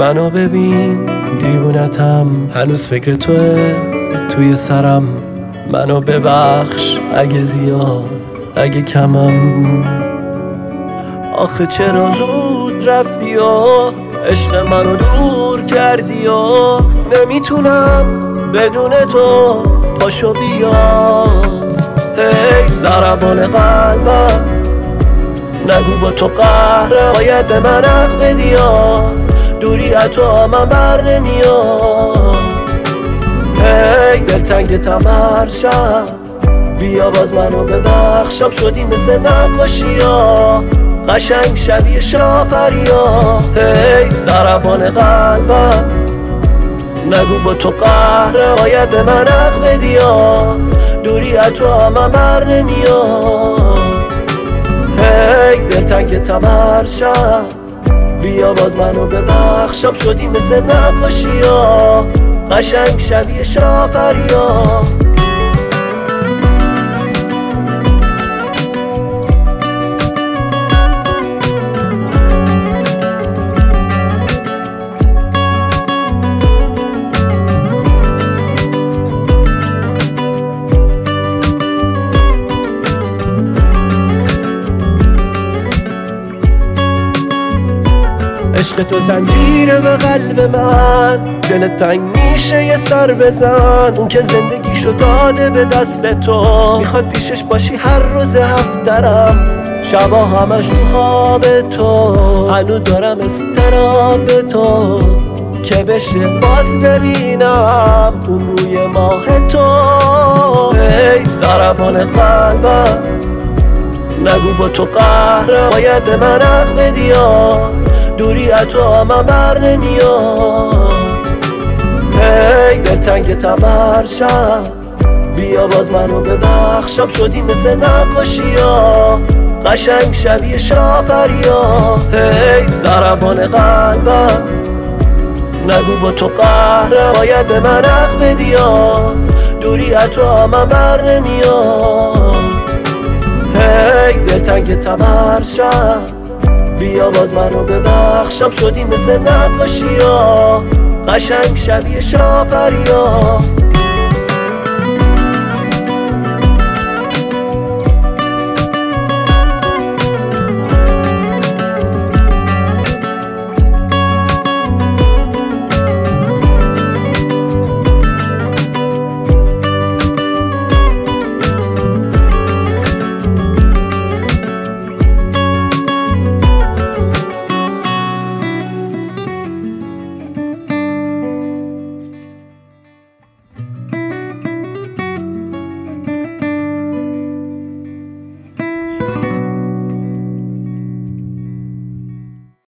منو ببین دیوونتم، هنوز فکر توه توی سرم. منو ببخش اگه زیاد اگه کمم. آخه چرا زود رفتی و عشق منو دور کردی و نمیتونم بدون تو پاشو بیا. هی ضربان قلبم نگو با تو قهرم، باید به من حق بدی، دوری از تو من بر نمیاد. هی دلتنگ تمرشم، بیا باز منو ببخشم. شدی مثل نقاشی ها قشنگ شبیه شاپریا. هی ضربان قلبم نگو با تو قهرم، باید به من حق بدی، دوری از تو من بر نمیاد. هی دلتنگ تمرشم، بیا باز منو ببخشم. شدی مثل نقاشی ها قشنگ شبیه شاپریا. عشق تو زنجیره به قلب من، دلت تنگ میشه یه سر بزن. اون که زندگیشو داده به دست تو، میخواد پیشش باشی هر روز هفترم. شبا همش تو خواب تو، هنو دارم استراب تو که بشه باز ببینم اون روی ماه تو. ای ضربان قلبم نگو با تو قهرم، باید به من حق بدی، دوری از تو من بر نمیاد. هی دلتنگ تمرشم، بیا باز منو ببخشم. شدی مثل نقاشی ها قشنگ شبیه شاپریا. هی ضربان قلبم نگو با تو قهرم، باید به من حق بدی، دوری از تو من بر نمیاد. هی دلتنگ تمرشم، بیا باز منو ببخشم. شدی مثل نقاشی ها قشنگ شبیه شاپریا.